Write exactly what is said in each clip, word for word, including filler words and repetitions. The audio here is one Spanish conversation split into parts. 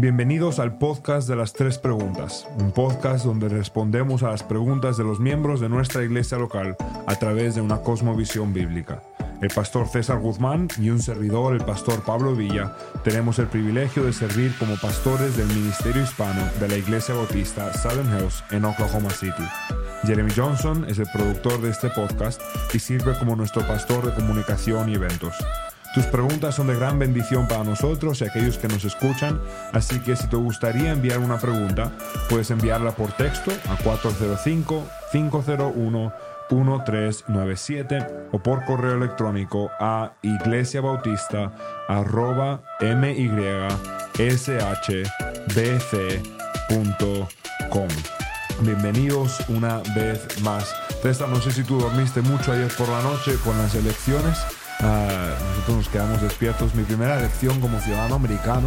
Bienvenidos al podcast de las tres preguntas, un podcast donde respondemos a las preguntas de los miembros de nuestra iglesia local a través de una cosmovisión bíblica. El pastor César Guzmán y un servidor, el pastor Pablo Villa, tenemos el privilegio de servir como pastores del ministerio hispano de la Iglesia Bautista Southern Hills en Oklahoma City. Jeremy Johnson es el productor de este podcast y sirve como nuestro pastor de comunicación y eventos. Tus preguntas son de gran bendición para nosotros y aquellos que nos escuchan, así que si te gustaría enviar una pregunta, puedes enviarla por texto a cuatro cero cinco, cinco cero uno, uno tres nueve siete o por correo electrónico a iglesiabautista arroba m y s h b c punto com. Bienvenidos una vez más. César, no sé si tú dormiste mucho ayer por la noche con las elecciones. Uh, nosotros nos quedamos despiertos. Mi primera elección como ciudadano americano.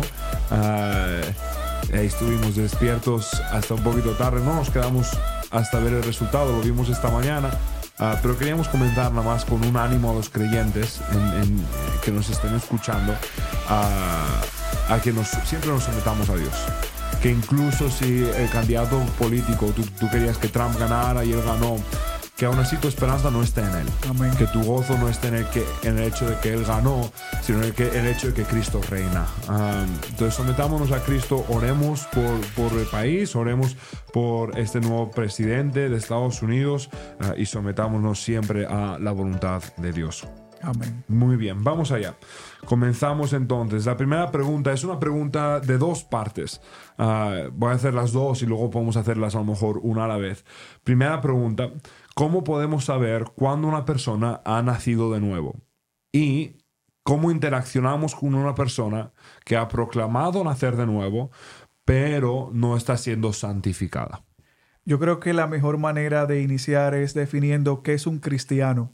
Uh, ahí estuvimos despiertos hasta un poquito tarde. No nos quedamos hasta ver el resultado. Lo vimos esta mañana. Uh, pero queríamos comentar nada más con un ánimo a los creyentes en, en, que nos estén escuchando uh, a que nos, siempre nos sometamos a Dios. Que incluso si el candidato político, tú, tú querías que Trump ganara y él ganó, que aún así tu esperanza no esté en él. Amén. Que tu gozo no esté en el, que, en el hecho de que él ganó, sino en el, que, el hecho de que Cristo reina. Um, entonces sometámonos a Cristo, oremos por, por el país, oremos por este nuevo presidente de Estados Unidos uh, y sometámonos siempre a la voluntad de Dios. Amén. Muy bien, vamos allá. Comenzamos entonces. La primera pregunta es una pregunta de dos partes. Uh, voy a hacer las dos y luego podemos hacerlas a lo mejor una a la vez. Primera pregunta: ¿cómo podemos saber cuándo una persona ha nacido de nuevo? Y ¿cómo interaccionamos con una persona que ha proclamado nacer de nuevo, pero no está siendo santificada? Yo creo que la mejor manera de iniciar es definiendo qué es un cristiano.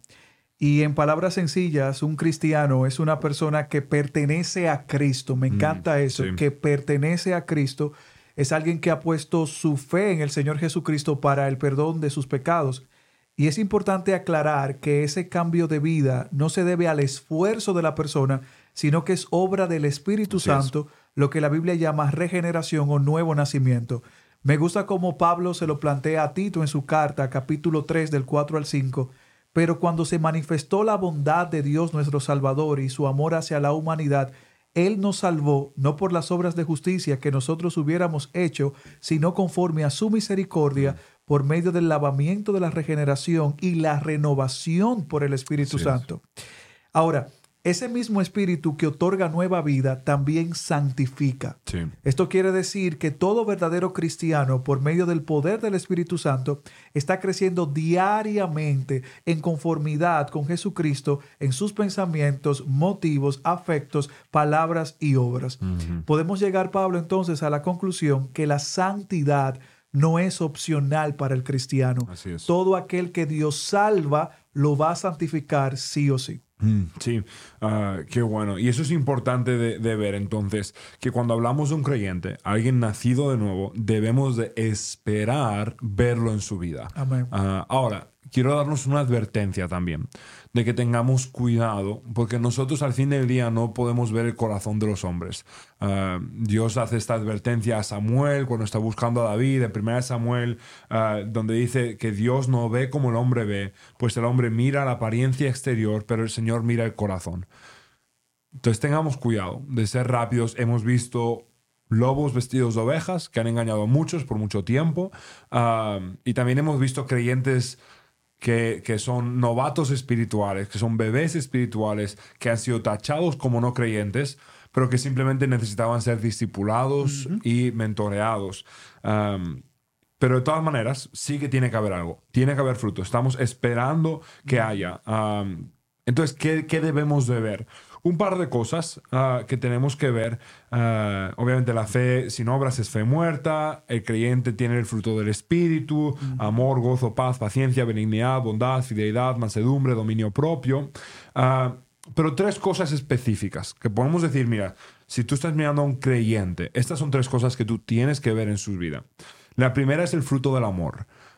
Y en palabras sencillas, un cristiano es una persona que pertenece a Cristo. Me encanta mm, eso, sí. Que pertenece a Cristo. Es alguien que ha puesto su fe en el Señor Jesucristo para el perdón de sus pecados. Y es importante aclarar que ese cambio de vida no se debe al esfuerzo de la persona, sino que es obra del Espíritu Así Santo, es. Lo que la Biblia llama regeneración o nuevo nacimiento. Me gusta cómo Pablo se lo plantea a Tito en su carta, capítulo tres, del cuatro al cinco. Pero cuando se manifestó la bondad de Dios nuestro Salvador y su amor hacia la humanidad, Él nos salvó no por las obras de justicia que nosotros hubiéramos hecho, sino conforme a su misericordia, por medio del lavamiento de la regeneración y la renovación por el Espíritu sí, Santo. Ahora, ese mismo Espíritu que otorga nueva vida también santifica. Sí. Esto quiere decir que todo verdadero cristiano, por medio del poder del Espíritu Santo, está creciendo diariamente en conformidad con Jesucristo en sus pensamientos, motivos, afectos, palabras y obras. Uh-huh. Podemos llegar, Pablo, entonces a la conclusión que la santidad no es opcional para el cristiano. Así es. Todo aquel que Dios salva lo va a santificar sí o sí. Mm, sí, uh, qué bueno. Y eso es importante de, de ver entonces, que cuando hablamos de un creyente, alguien nacido de nuevo, debemos de esperar verlo en su vida. Amén. Uh, ahora, quiero darnos una advertencia también, de que tengamos cuidado, porque nosotros al fin del día no podemos ver el corazón de los hombres. Uh, Dios hace esta advertencia a Samuel cuando está buscando a David, en primera Samuel, uh, donde dice que Dios no ve como el hombre ve, pues el hombre mira la apariencia exterior, pero el Señor mira el corazón. Entonces tengamos cuidado de ser rápidos. Hemos visto lobos vestidos de ovejas que han engañado a muchos por mucho tiempo, uh, y también hemos visto creyentes Que, que son novatos espirituales, que son bebés espirituales, que han sido tachados como no creyentes, pero que simplemente necesitaban ser discipulados uh-huh. y mentoreados. Um, pero de todas maneras, sí que tiene que haber algo. Tiene que haber fruto. Estamos esperando que uh-huh. haya. Um, entonces, ¿qué, ¿qué debemos de ver? Un par de cosas uh, que tenemos que ver. Uh, obviamente la fe sin obras es fe muerta. El creyente tiene el fruto del Espíritu. Mm. Amor, gozo, paz, paciencia, benignidad, bondad, fidelidad, mansedumbre, dominio propio. Uh, pero tres cosas específicas que podemos decir, mira, si tú estás mirando a un creyente, estas son tres cosas que tú tienes que ver en su vida. La primera es el fruto del amor.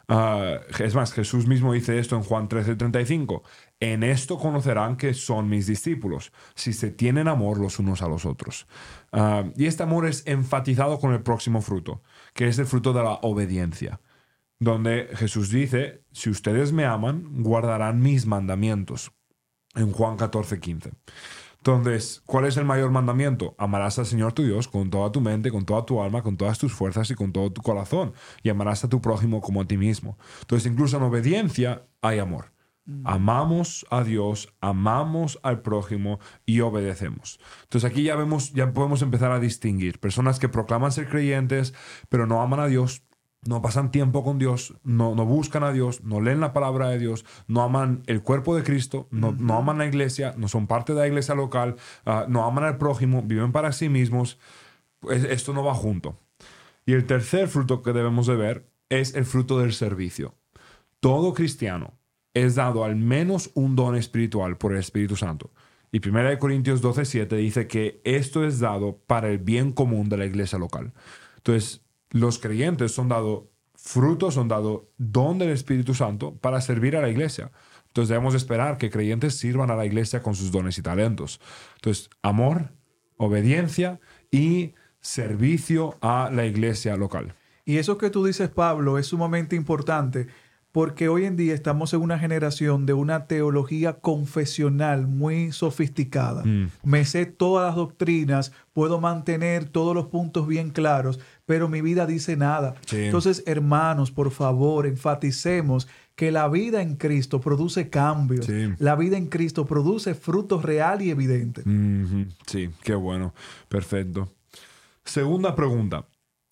Uh, es más, Jesús mismo dice esto en Juan trece treinta y cinco. En esto conocerán que son mis discípulos, si se tienen amor los unos a los otros. Uh, y este amor es enfatizado con el próximo fruto, que es el fruto de la obediencia, donde Jesús dice, si ustedes me aman, guardarán mis mandamientos, en Juan catorce quince. Entonces, ¿cuál es el mayor mandamiento? Amarás al Señor tu Dios con toda tu mente, con toda tu alma, con todas tus fuerzas y con todo tu corazón. Y amarás a tu prójimo como a ti mismo. Entonces, incluso en obediencia hay amor. Mm. Amamos a Dios, amamos al prójimo y obedecemos. Entonces, aquí ya vemos, ya podemos empezar a distinguir personas que proclaman ser creyentes, pero no aman a Dios, no pasan tiempo con Dios, no, no buscan a Dios, no leen la palabra de Dios, no aman el cuerpo de Cristo, no, uh-huh. no aman la iglesia, no son parte de la iglesia local, uh, no aman al prójimo, viven para sí mismos. Pues esto no va junto. Y el tercer fruto que debemos de ver es el fruto del servicio. Todo cristiano es dado al menos un don espiritual por el Espíritu Santo. Y primera de Corintios doce siete dice que esto es dado para el bien común de la iglesia local. Entonces, los creyentes son dados frutos, son dados don del Espíritu Santo para servir a la iglesia. Entonces debemos esperar que creyentes sirvan a la iglesia con sus dones y talentos. Entonces, amor, obediencia y servicio a la iglesia local. Y eso que tú dices, Pablo, es sumamente importante porque hoy en día estamos en una generación de una teología confesional muy sofisticada. Mm. Me sé todas las doctrinas, puedo mantener todos los puntos bien claros, pero mi vida dice nada. Sí. Entonces, hermanos, por favor, enfaticemos que la vida en Cristo produce cambios. Sí. La vida en Cristo produce frutos real y evidentes. Mm-hmm. Sí, qué bueno. Perfecto. Segunda pregunta.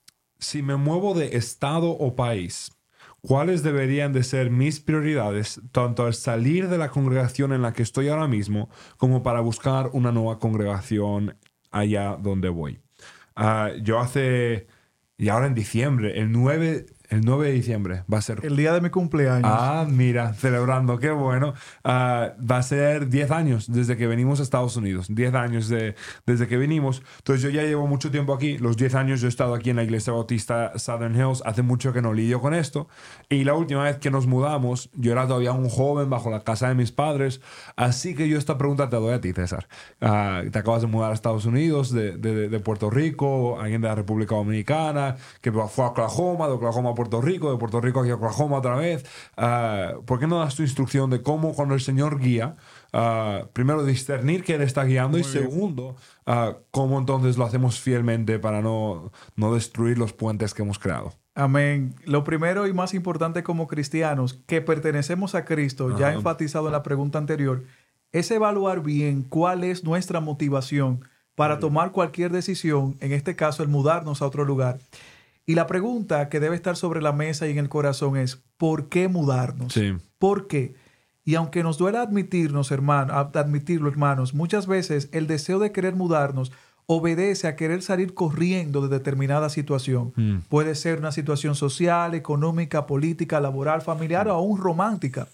Si me muevo de estado o país, ¿cuáles deberían de ser mis prioridades tanto al salir de la congregación en la que estoy ahora mismo como para buscar una nueva congregación allá donde voy? Uh, yo hace... Y ahora en diciembre, el nueve, el nueve de diciembre va a ser... El día de mi cumpleaños. Ah, mira, celebrando, qué bueno. Uh, va a ser diez años desde que venimos a Estados Unidos. diez años de, desde que vinimos. Entonces yo ya llevo mucho tiempo aquí. Los diez años yo he estado aquí en la Iglesia Bautista Southern Hills. Hace mucho que no lidio con esto. Y la última vez que nos mudamos, yo era todavía un joven bajo la casa de mis padres. Así que yo esta pregunta te doy a ti, César. Uh, te acabas de mudar a Estados Unidos, de, de, de Puerto Rico, alguien de la República Dominicana, que fue a Oklahoma, de Oklahoma a Puerto Rico, de Puerto Rico aquí a Oklahoma otra vez. Uh, ¿Por qué no das tu instrucción de cómo cuando el Señor guía, uh, primero discernir que Él está guiando? Muy y bien. Segundo, uh, cómo entonces lo hacemos fielmente para no, no destruir los puentes que hemos creado? Amén. Lo primero y más importante como cristianos que pertenecemos a Cristo, Ajá. ya enfatizado en la pregunta anterior, es evaluar bien cuál es nuestra motivación para tomar cualquier decisión, en este caso el mudarnos a otro lugar. Y la pregunta que debe estar sobre la mesa y en el corazón es, ¿por qué mudarnos? Sí. ¿Por qué? Y aunque nos duela admitirnos, hermano, admitirlo, hermanos, muchas veces el deseo de querer mudarnos obedece a querer salir corriendo de determinada situación. Mm. Puede ser una situación social, económica, política, laboral, familiar mm. o aún romántica.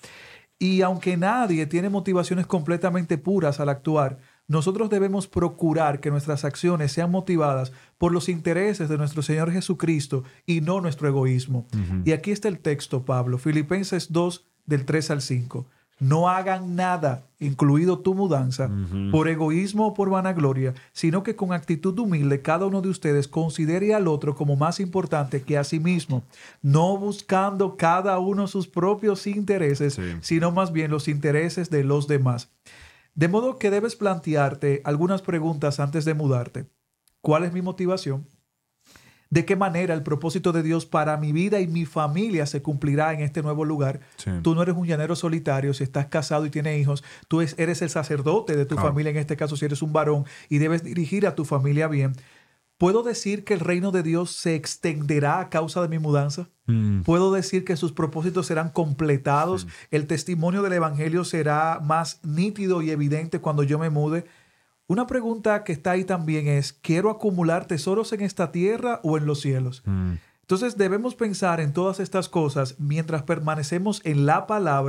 Y aunque nadie tiene motivaciones completamente puras al actuar, nosotros debemos procurar que nuestras acciones sean motivadas por los intereses de nuestro Señor Jesucristo y no nuestro egoísmo. Uh-huh. Y aquí está el texto, Pablo, Filipenses dos, del tres al cinco. No hagan nada, incluido tu mudanza, uh-huh. por egoísmo o por vanagloria, sino que con actitud humilde cada uno de ustedes considere al otro como más importante que a sí mismo, no buscando cada uno sus propios intereses, sí. sino más bien los intereses de los demás. De modo que debes plantearte algunas preguntas antes de mudarte. ¿Cuál es mi motivación? ¿De qué manera el propósito de Dios para mi vida y mi familia se cumplirá en este nuevo lugar? Sí. Tú no eres un llanero solitario. Si estás casado y tienes hijos, tú eres el sacerdote de tu claro. familia, en este caso si eres un varón, y debes dirigir a tu familia bien. ¿Puedo decir que el reino de Dios se extenderá a causa de mi mudanza? Mm. ¿Puedo decir que sus propósitos serán completados? Sí. ¿El testimonio del evangelio será más nítido y evidente cuando yo me mude? Una pregunta que está ahí también es, ¿quiero acumular tesoros en esta tierra o en los cielos? Mm. Entonces debemos pensar en todas estas cosas mientras permanecemos en la palabra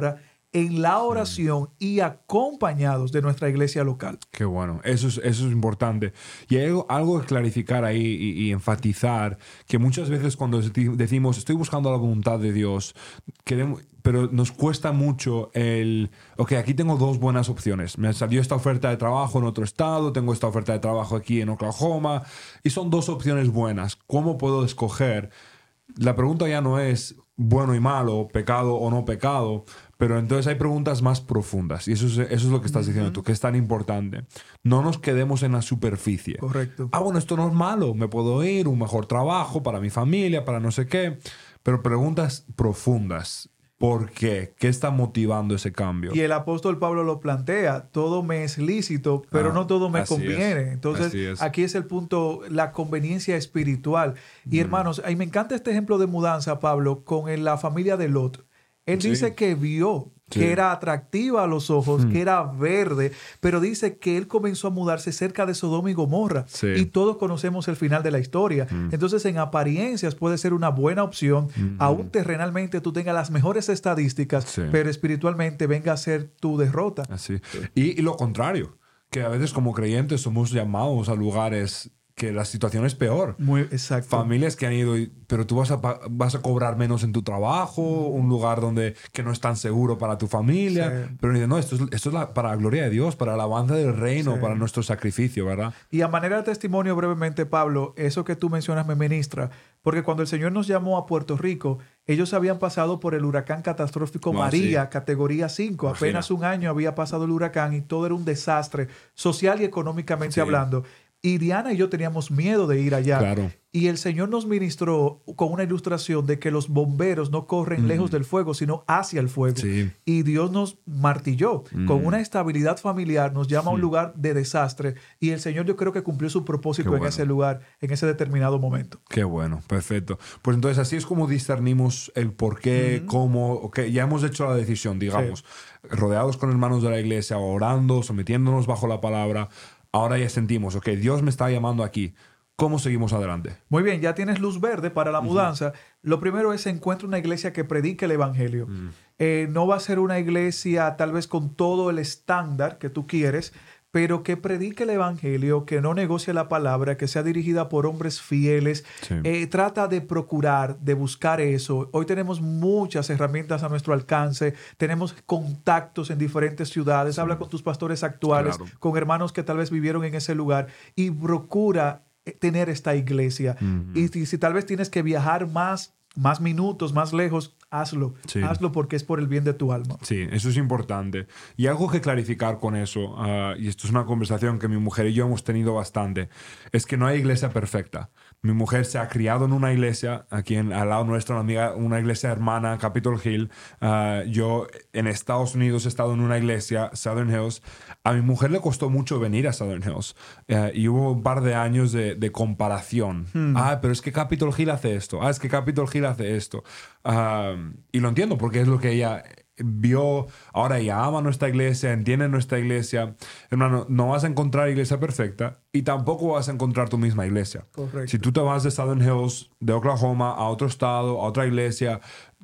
en la oración mm. y acompañados de nuestra iglesia local. Qué bueno. Eso es, eso es importante. Y hay algo, algo que clarificar ahí y, y enfatizar, que muchas veces cuando decimos estoy buscando la voluntad de Dios, queremos, pero nos cuesta mucho el, ok, aquí tengo dos buenas opciones. Me salió esta oferta de trabajo en otro estado, tengo esta oferta de trabajo aquí en Oklahoma, y son dos opciones buenas. ¿Cómo puedo escoger? La pregunta ya no es bueno y malo, pecado o no pecado, pero entonces hay preguntas más profundas. Y eso es, eso es lo que estás uh-huh. diciendo tú, que es tan importante. No nos quedemos en la superficie. Correcto. Ah, bueno, esto no es malo. Me puedo ir, un mejor trabajo para mi familia, para no sé qué. Pero preguntas profundas. ¿Por qué? ¿Qué está motivando ese cambio? Y el apóstol Pablo lo plantea. Todo me es lícito, pero ah, no todo me conviene. Es. Entonces, es. aquí es el punto, la conveniencia espiritual. Y mm. hermanos, ahí me encanta este ejemplo de mudanza, Pablo, con la familia de Lot. Él sí. dice que vio sí. que era atractiva a los ojos, mm. que era verde, pero dice que él comenzó a mudarse cerca de Sodoma y Gomorra. Sí. Y todos conocemos el final de la historia. Mm. Entonces, en apariencias puede ser una buena opción. Mm-hmm. Aún terrenalmente tú tengas las mejores estadísticas, sí. pero espiritualmente venga a ser tu derrota. Así. Sí. Y, y lo contrario, que a veces como creyentes somos llamados a lugares que la situación es peor. Muy exacto. Familias que han ido, pero tú vas a, vas a cobrar menos en tu trabajo, un lugar donde que no es tan seguro para tu familia. Sí. Pero dicen, no, esto es, esto es la, para la gloria de Dios, para la alabanza del reino, sí. para nuestro sacrificio, ¿verdad? Y a manera de testimonio brevemente, Pablo, eso que tú mencionas me ministra, porque cuando el Señor nos llamó a Puerto Rico, ellos habían pasado por el huracán catastrófico no, María, sí. categoría cinco. Imagina. Apenas un año había pasado el huracán y todo era un desastre, social y económicamente sí. hablando. Y Diana y yo teníamos miedo de ir allá. Claro. Y el Señor nos ministró con una ilustración de que los bomberos no corren mm. lejos del fuego, sino hacia el fuego. Sí. Y Dios nos martilló. Mm. Con una estabilidad familiar nos llama a un lugar de desastre. Y el Señor yo creo que cumplió su propósito bueno. en ese lugar, en ese determinado momento. Qué bueno, perfecto. Pues entonces así es como discernimos el por qué, mm. cómo. Okay, ya hemos hecho la decisión, digamos. Sí. Rodeados con hermanos de la iglesia, orando, sometiéndonos bajo la palabra. Ahora ya sentimos, ok, Dios me está llamando aquí. ¿Cómo seguimos adelante? Muy bien, ya tienes luz verde para la mudanza. Uh-huh. Lo primero es encuentra una iglesia que predique el evangelio. Uh-huh. Eh, no va a ser una iglesia tal vez con todo el estándar que tú quieres, pero que predique el evangelio, que no negocie la palabra, que sea dirigida por hombres fieles. Sí. Eh, trata de procurar, de buscar eso. Hoy tenemos muchas herramientas a nuestro alcance. Tenemos contactos en diferentes ciudades. Sí. Habla con tus pastores actuales, claro. con hermanos que tal vez vivieron en ese lugar y procura tener esta iglesia. Uh-huh. Y si, si tal vez tienes que viajar más, más minutos, más lejos, hazlo. Sí. Hazlo porque es por el bien de tu alma. Sí, eso es importante. Y algo que clarificar con eso, uh, y esto es una conversación que mi mujer y yo hemos tenido bastante, es que no hay iglesia perfecta. Mi mujer se ha criado en una iglesia, aquí en, al lado nuestro, una, amiga, una iglesia hermana, Capitol Hill. Uh, yo en Estados Unidos he estado en una iglesia, Southern Hills. A mi mujer le costó mucho venir a Southern Hills. Uh, y hubo un par de años de, de comparación. Hmm. Ah, pero es que Capitol Hill hace esto. Ah, es que Capitol Hill hace esto. Uh, y lo entiendo porque es lo que ella vio. Ahora ella ama nuestra iglesia, entiende nuestra iglesia. Hermano, no vas a encontrar iglesia perfecta y tampoco vas a encontrar tu misma iglesia. Correcto. Si tú te vas de Southern Hills, de Oklahoma, a otro estado, a otra iglesia,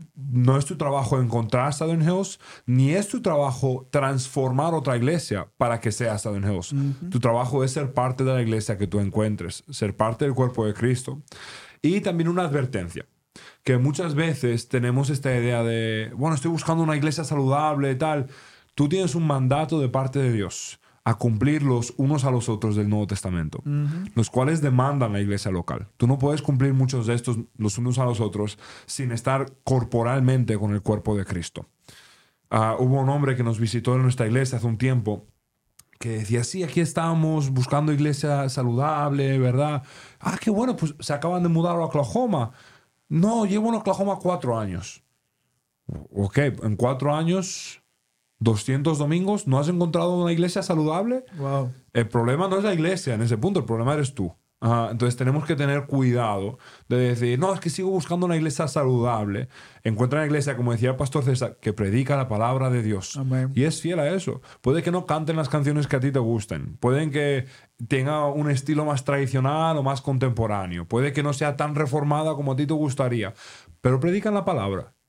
no es tu trabajo encontrar Southern Hills, ni es tu trabajo transformar otra iglesia para que sea Southern Hills. Uh-huh. Tu trabajo es ser parte de la iglesia que tú encuentres, ser parte del cuerpo de Cristo. Y también una advertencia. Que muchas veces tenemos esta idea de, bueno, estoy buscando una iglesia saludable y tal. Tú tienes un mandato de parte de Dios a cumplir los unos a los otros del Nuevo Testamento, uh-huh. los cuales demandan la iglesia local. Tú no puedes cumplir muchos de estos los unos a los otros sin estar corporalmente con el cuerpo de Cristo. Uh, hubo un hombre que nos visitó en nuestra iglesia hace un tiempo que decía, sí, aquí estamos buscando iglesia saludable, ¿verdad? Ah, qué bueno, pues se acaban de mudar a Oklahoma. No, llevo en Oklahoma cuatro años. Ok, en cuatro años, doscientos domingos, ¿no has encontrado una iglesia saludable? Wow. El problema no es la iglesia en ese punto, el problema eres tú. Uh, entonces tenemos que tener cuidado de decir, no, es que sigo buscando una iglesia saludable. Encuentra una iglesia, como decía el pastor César, que predica la palabra de Dios. Amén. Y es fiel a eso. Puede que no canten las canciones que a ti te gusten. Pueden que tenga un estilo más tradicional o más contemporáneo. Puede que no sea tan reformada como a ti te gustaría. Pero predican la palabra.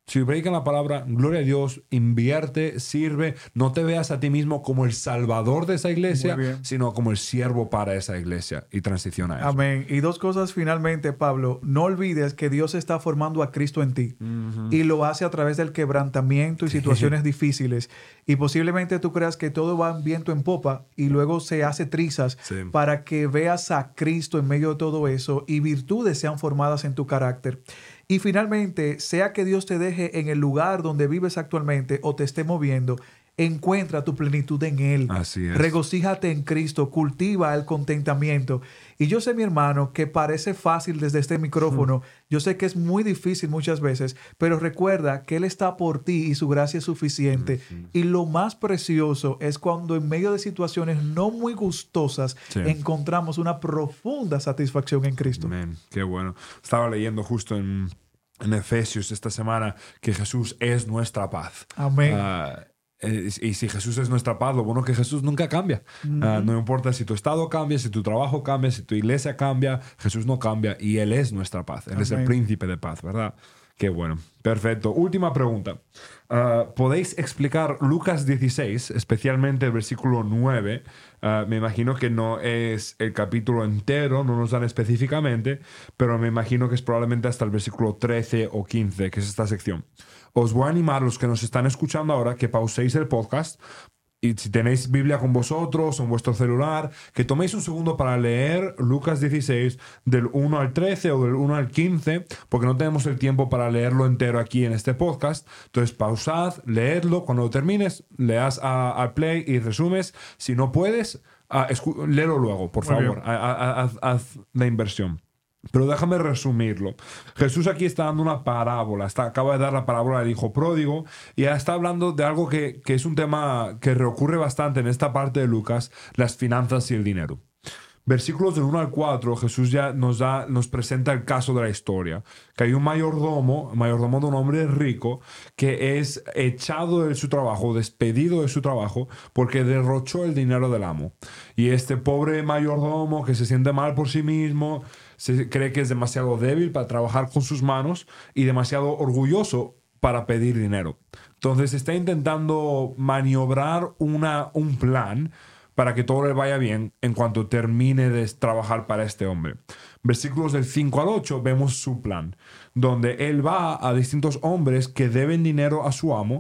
Si predican la palabra, gloria a Dios, invierte, sirve. No te veas a ti mismo como el salvador de esa iglesia, sino como el siervo para esa iglesia, y transiciona a eso. Amén. Y dos cosas finalmente, Pablo. No olvides que Dios está formando a Cristo en ti. Uh-huh. Y lo hace a través del quebrantamiento y situaciones difíciles. Y posiblemente tú creas que todo va en viento en popa y luego se hace trizas sí. para que veas a Cristo en medio de todo eso y virtudes sean formadas en tu carácter. Y finalmente, sea que Dios te deje en el lugar donde vives actualmente o te esté moviendo, encuentra tu plenitud en Él. Así es. Regocíjate en Cristo, cultiva el contentamiento. Y yo sé, mi hermano, que parece fácil desde este micrófono. Sí. Yo sé que es muy difícil muchas veces, pero recuerda que Él está por ti y su gracia es suficiente. Sí. Y lo más precioso es cuando en medio de situaciones no muy gustosas sí. encontramos una profunda satisfacción en Cristo. Amén. Qué bueno. Estaba leyendo justo en, en Efesios esta semana que Jesús es nuestra paz. Amén. Uh, Eh, y si Jesús es nuestra paz, lo bueno es que Jesús nunca cambia. Uh-huh. Uh, no importa si tu estado cambia, si tu trabajo cambia, si tu iglesia cambia, Jesús no cambia y Él es nuestra paz. Él Amén. Es el príncipe de paz, ¿verdad? Qué bueno. Perfecto. Última pregunta. Uh, ¿Podéis explicar Lucas dieciséis, especialmente el versículo nueve? Uh, me imagino que no es el capítulo entero, no nos dan específicamente, pero me imagino que es probablemente hasta el versículo trece o quince, que es esta sección. Os voy a animar, los que nos están escuchando ahora, que pauséis el podcast y si tenéis Biblia con vosotros o en vuestro celular, que toméis un segundo para leer Lucas dieciséis del uno al trece o del uno al quince, porque no tenemos el tiempo para leerlo entero aquí en este podcast. Entonces pausad, leedlo, cuando lo termines, leas al play y resumes. Si no puedes, uh, escu- léelo luego, por Muy favor, haz, haz la inversión. Pero déjame resumirlo. Jesús aquí está dando una parábola. Está, acaba de dar la parábola del hijo pródigo y ya está hablando de algo que, que es un tema que reocurre bastante en esta parte de Lucas, las finanzas y el dinero. Versículos del uno al cuatro, Jesús ya nos, da, nos presenta el caso de la historia. Que hay un mayordomo, mayordomo de un hombre rico, que es echado de su trabajo, despedido de su trabajo, porque derrochó el dinero del amo. Y este pobre mayordomo que se siente mal por sí mismo, se cree que es demasiado débil para trabajar con sus manos y demasiado orgulloso para pedir dinero. Entonces está intentando maniobrar una, un plan para que todo le vaya bien en cuanto termine de trabajar para este hombre. Versículos del cinco al ocho vemos su plan, donde él va a distintos hombres que deben dinero a su amo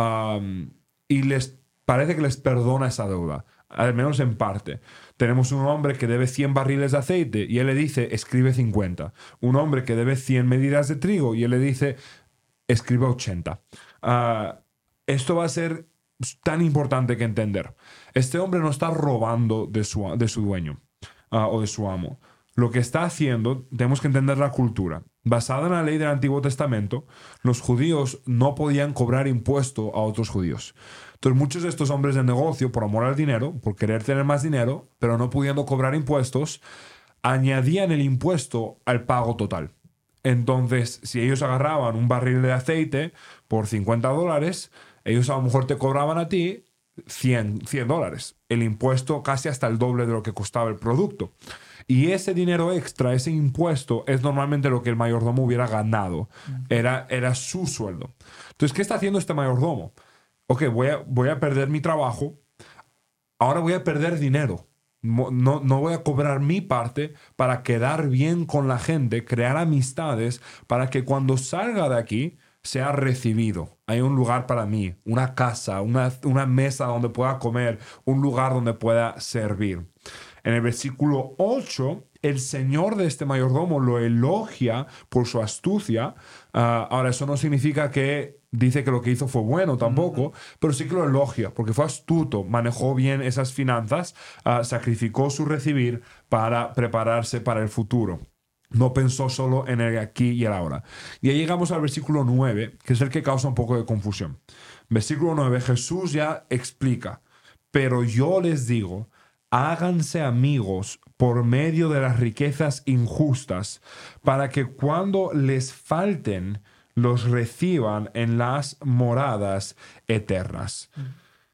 um, y les parece que les perdona esa deuda, al menos en parte. Tenemos un hombre que debe cien barriles de aceite y él le dice, escribe cincuenta. Un hombre que debe cien medidas de trigo y él le dice, escribe ochenta. Uh, esto va a ser tan importante que entender. Este hombre no está robando de su, de su dueño uh, o de su amo. Lo que está haciendo, tenemos que entender la cultura. Basada en la ley del Antiguo Testamento, los judíos no podían cobrar impuesto a otros judíos. Entonces muchos de estos hombres de negocio, por amor al dinero, por querer tener más dinero, pero no pudiendo cobrar impuestos, añadían el impuesto al pago total. Entonces, si ellos agarraban un barril de aceite por cincuenta dólares, ellos a lo mejor te cobraban a ti cien dólares. El impuesto casi hasta el doble de lo que costaba el producto. Y ese dinero extra, ese impuesto, es normalmente lo que el mayordomo hubiera ganado. Era, era su sueldo. Entonces, ¿qué está haciendo este mayordomo? Ok, voy a, voy a perder mi trabajo. Ahora voy a perder dinero. No, no voy a cobrar mi parte para quedar bien con la gente, crear amistades, para que cuando salga de aquí sea recibido. Hay un lugar para mí, una casa, una, una mesa donde pueda comer, un lugar donde pueda servir. En el versículo ocho, el señor de este mayordomo lo elogia por su astucia. Uh, ahora, eso no significa que dice que lo que hizo fue bueno tampoco, uh-huh. pero sí que lo elogia porque fue astuto, manejó bien esas finanzas, uh, sacrificó su recibir para prepararse para el futuro. No pensó solo en el aquí y el ahora. Y ahí llegamos al versículo nueve, que es el que causa un poco de confusión. Versículo nueve, Jesús ya explica, pero yo les digo, háganse amigos por medio de las riquezas injustas, para que cuando les falten, los reciban en las moradas eternas. Mm.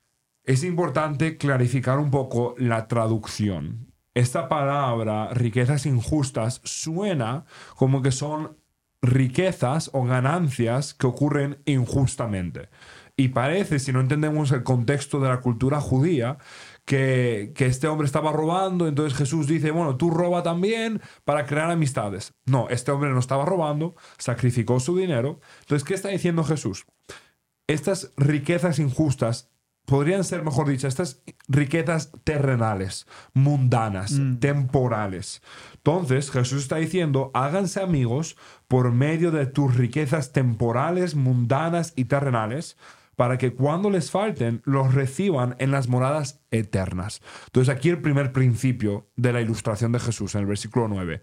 Es importante clarificar un poco la traducción. Esta palabra, riquezas injustas, suena como que son riquezas o ganancias que ocurren injustamente. Y parece, si no entendemos el contexto de la cultura judía, que, que este hombre estaba robando, entonces Jesús dice, bueno, tú roba también para crear amistades. No, este hombre no estaba robando, sacrificó su dinero. Entonces, ¿qué está diciendo Jesús? Estas riquezas injustas podrían ser, mejor dicho, estas riquezas terrenales, mundanas, mm. temporales. Entonces, Jesús está diciendo, háganse amigos por medio de tus riquezas temporales, mundanas y terrenales, para que cuando les falten, los reciban en las moradas eternas. Entonces, aquí el primer principio de la ilustración de Jesús, en el versículo nueve.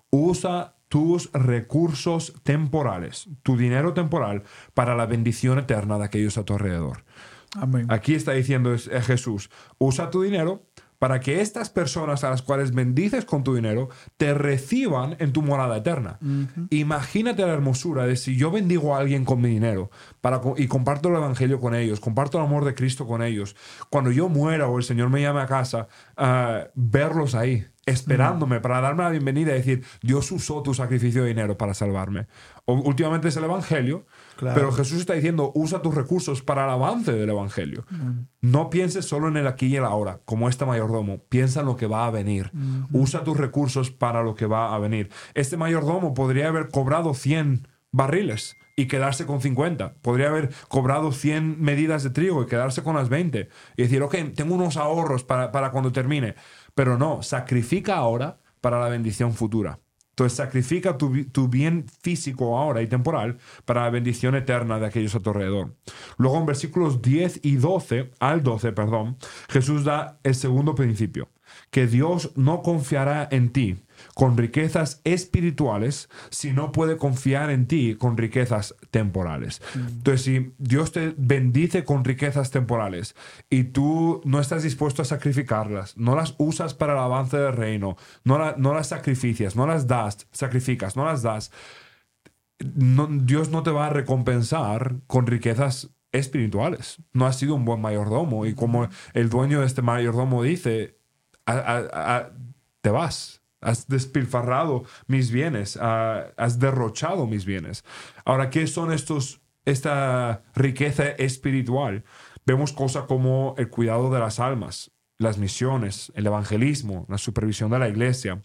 Usa tus recursos temporales, tu dinero temporal, para la bendición eterna de aquellos a tu alrededor. Amén. Aquí está diciendo Jesús, usa tu dinero para que estas personas a las cuales bendices con tu dinero te reciban en tu morada eterna. Uh-huh. Imagínate la hermosura de si yo bendigo a alguien con mi dinero para, y comparto el evangelio con ellos, comparto el amor de Cristo con ellos. Cuando yo muera o el Señor me llame a casa, uh, verlos ahí, esperándome uh-huh. para darme la bienvenida y decir, Dios usó tu sacrificio de dinero para salvarme. O, últimamente es el evangelio, claro. Pero Jesús está diciendo, usa tus recursos para el avance del evangelio. Uh-huh. No pienses solo en el aquí y el ahora, como este mayordomo. Piensa en lo que va a venir. Uh-huh. Usa tus recursos para lo que va a venir. Este mayordomo podría haber cobrado cien barriles y quedarse con cincuenta. Podría haber cobrado cien medidas de trigo y quedarse con las veinte. Y decir, ok, tengo unos ahorros para, para cuando termine. Pero no, sacrifica ahora para la bendición futura. Entonces sacrifica tu, tu bien físico ahora y temporal para la bendición eterna de aquellos a tu alrededor. Luego en versículos diez y doce, al doce, perdón, Jesús da el segundo principio, que Dios no confiará en ti con riquezas espirituales si no puede confiar en ti con riquezas temporales. Mm. Entonces, si Dios te bendice con riquezas temporales y tú no estás dispuesto a sacrificarlas, no las usas para el avance del reino, no, la, no las sacrificas, no las das, sacrificas, no las das, no, Dios no te va a recompensar con riquezas espirituales. No has sido un buen mayordomo y como el dueño de este mayordomo dice, a, a, a, te vas. Has despilfarrado mis bienes, uh, has derrochado mis bienes. Ahora, ¿qué son estos, esta riqueza espiritual? Vemos cosas como el cuidado de las almas, las misiones, el evangelismo, la supervisión de la iglesia.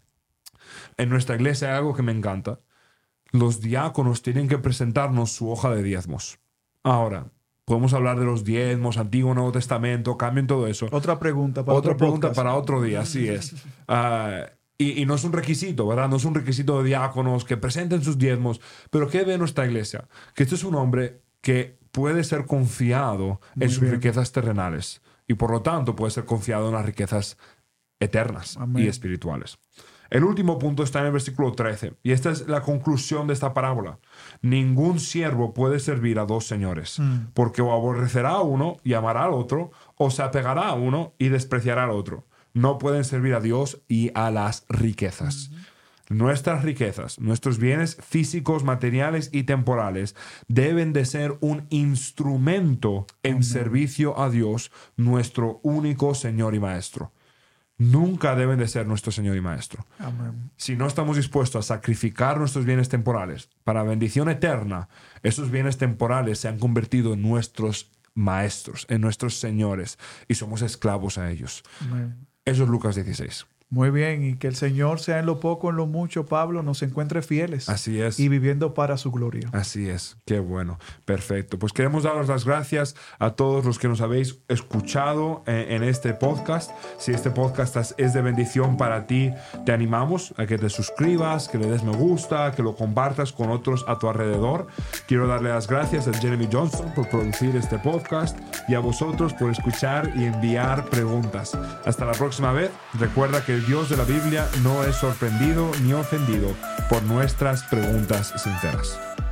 En nuestra iglesia hay algo que me encanta. Los diáconos tienen que presentarnos su hoja de diezmos. Ahora, podemos hablar de los diezmos, Antiguo, Nuevo Testamento, cambien todo eso. Otra pregunta para Otra otro pregunta podcast. para otro día, así es. Uh, Y, y no es un requisito, ¿verdad? No es un requisito de diáconos que presenten sus diezmos. Pero ¿qué ve nuestra iglesia? Que este es un hombre que puede ser confiado Muy en sus bien. riquezas terrenales. Y por lo tanto puede ser confiado en las riquezas eternas Amén. y espirituales. El último punto está en el versículo trece. Y esta es la conclusión de esta parábola. Ningún siervo puede servir a dos señores. Mm. Porque o aborrecerá a uno y amará al otro, o se apegará a uno y despreciará al otro. No pueden servir a Dios y a las riquezas. Uh-huh. Nuestras riquezas, nuestros bienes físicos, materiales y temporales deben de ser un instrumento en uh-huh. servicio a Dios, nuestro único Señor y Maestro. Nunca deben de ser nuestro Señor y Maestro. Amén. Si no estamos dispuestos a sacrificar nuestros bienes temporales para bendición eterna, esos bienes temporales se han convertido en nuestros maestros, en nuestros señores, y somos esclavos a ellos. Amén. Eso es Lucas dieciséis. Muy bien, y que el Señor sea en lo poco, en lo mucho, Pablo, nos encuentre fieles. Así es. Y viviendo para su gloria. Así es. Qué bueno. Perfecto. Pues queremos daros las gracias a todos los que nos habéis escuchado en, en este podcast. Si este podcast es de bendición para ti, te animamos a que te suscribas, que le des me gusta, que lo compartas con otros a tu alrededor. Quiero darle las gracias a Jeremy Johnson por producir este podcast y a vosotros por escuchar y enviar preguntas. Hasta la próxima vez. Recuerda que el Dios de la Biblia no es sorprendido ni ofendido por nuestras preguntas sinceras.